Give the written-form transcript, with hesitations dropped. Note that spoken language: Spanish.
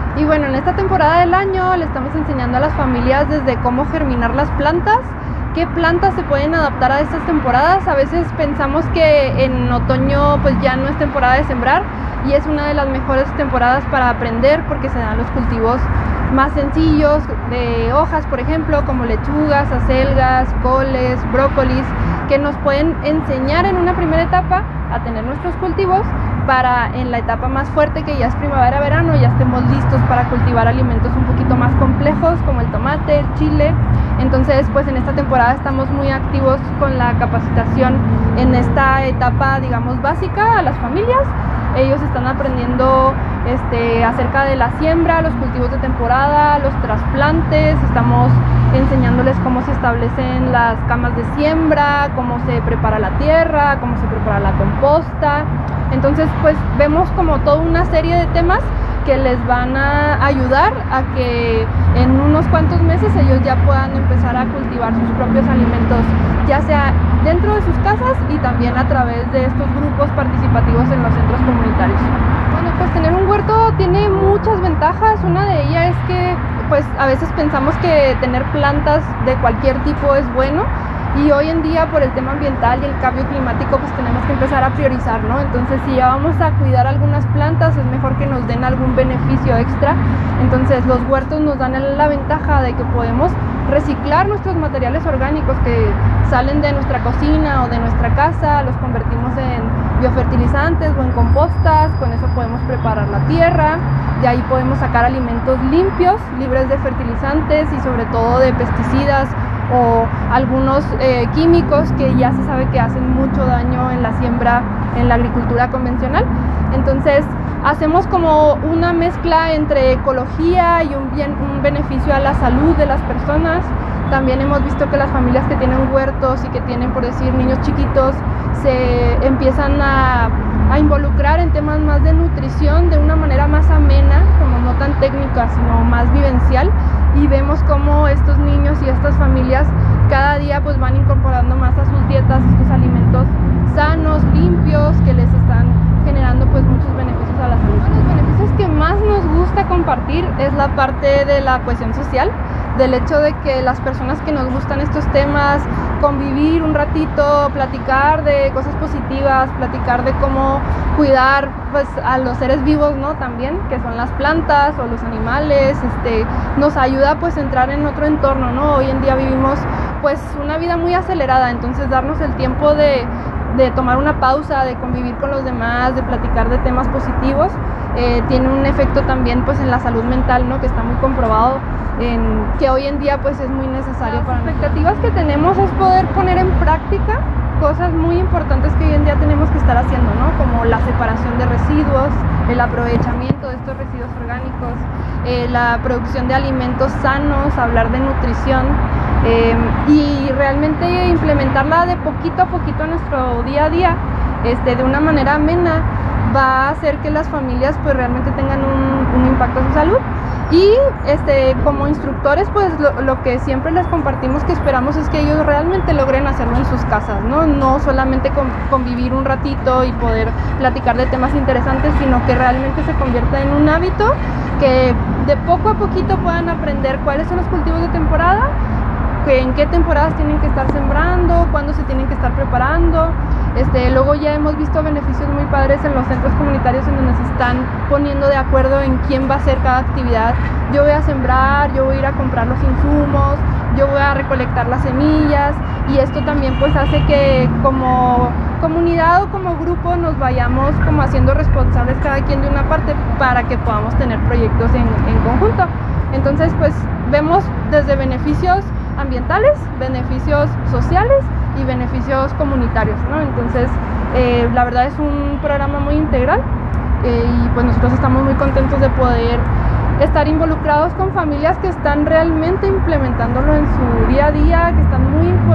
Y bueno, en esta temporada del año le estamos enseñando a las familias desde cómo germinar las plantas, qué plantas se pueden adaptar a estas temporadas. A veces pensamos que en otoño pues ya no es temporada de sembrar, y es una de las mejores temporadas para aprender porque se dan los cultivos más sencillos de hojas, por ejemplo, como lechugas, acelgas, coles, brócolis, que nos pueden enseñar en una primera etapa a tener nuestros cultivos para en la etapa más fuerte, que ya es primavera-verano, ya estemos listos para cultivar alimentos un poquito más complejos como el tomate, el chile. Entonces, pues en esta temporada estamos muy activos con la capacitación en esta etapa, digamos, básica a las familias. Ellos están aprendiendo acerca de la siembra, los cultivos de temporada, los trasplantes. Estamos enseñándoles cómo se establecen las camas de siembra, cómo se prepara la tierra, cómo se prepara la composta. Entonces, pues vemos como toda una serie de temas que les van a ayudar a que en unos cuantos meses ellos ya puedan empezar a cultivar sus propios alimentos, ya sea dentro de sus casas y también a través de estos grupos participativos en los centros comunitarios. Bueno, pues tener un huerto tiene muchas ventajas. Una de ellas es que pues a veces pensamos que tener plantas de cualquier tipo es bueno, y hoy en día por el tema ambiental y el cambio climático pues tenemos que empezar a priorizar, ¿no? Entonces, si ya vamos a cuidar algunas plantas, es mejor que nos den algún beneficio extra. Entonces, los huertos nos dan la ventaja de que podemos reciclar nuestros materiales orgánicos que salen de nuestra cocina o de nuestra casa, los convertimos en biofertilizantes o en compostas. Con eso podemos preparar la tierra, de ahí podemos sacar alimentos limpios, libres de fertilizantes y sobre todo de pesticidas o algunos químicos que ya se sabe que hacen mucho daño en la siembra, en la agricultura convencional. Entonces hacemos como una mezcla entre ecología y un beneficio a la salud de las personas. También hemos visto que las familias que tienen huertos y que tienen, por decir, niños chiquitos, se empiezan a involucrar en temas más de nutrición de una manera más amena, como no tan técnica, sino más vivencial. Y vemos cómo estos niños y estas familias cada día pues van incorporando más a sus dietas estos alimentos sanos, limpios, que les están generando pues muchos beneficios a la salud. Uno de los beneficios que más nos gusta compartir es la parte de la cohesión social, del hecho de que las personas que nos gustan estos temas, convivir un ratito, platicar de cosas positivas, platicar de cómo cuidar pues a los seres vivos, ¿no? También, que son las plantas o los animales, nos ayuda pues a entrar en otro entorno, ¿no? Hoy en día vivimos pues una vida muy acelerada, entonces darnos el tiempo de tomar una pausa, de convivir con los demás, de platicar de temas positivos, tiene un efecto también pues en la salud mental, ¿no? Que está muy comprobado, que hoy en día pues es muy necesario. Las expectativas que tenemos es poder poner en práctica cosas muy importantes que hoy en día tenemos que estar haciendo, ¿no? Como la separación de residuos, el aprovechamiento de estos residuos orgánicos, la producción de alimentos sanos, hablar de nutrición, y realmente implementarla de poquito a poquito en nuestro día a día, de una manera amena, va a hacer que las familias pues realmente tengan un impacto en su salud. Y como instructores pues lo que siempre les compartimos que esperamos es que ellos realmente logren hacerlo en sus casas, no solamente convivir un ratito y poder platicar de temas interesantes, sino que realmente se convierta en un hábito, que de poco a poquito puedan aprender cuáles son los cultivos de temporada, en qué temporadas tienen que estar sembrando, cuándo se tienen que estar preparando. Luego ya hemos visto beneficios muy padres en los centros comunitarios en donde se están poniendo de acuerdo en quién va a hacer cada actividad. Yo voy a sembrar, yo voy a ir a comprar los insumos, yo voy a recolectar las semillas, y esto también pues hace que como comunidad o como grupo nos vayamos como haciendo responsables cada quien de una parte para que podamos tener proyectos en conjunto. Entonces pues vemos desde beneficios ambientales, beneficios sociales y beneficios comunitarios, ¿no? Entonces la verdad es un programa muy integral, y pues nosotros estamos muy contentos de poder estar involucrados con familias que están realmente implementándolo en su día a día, que están muy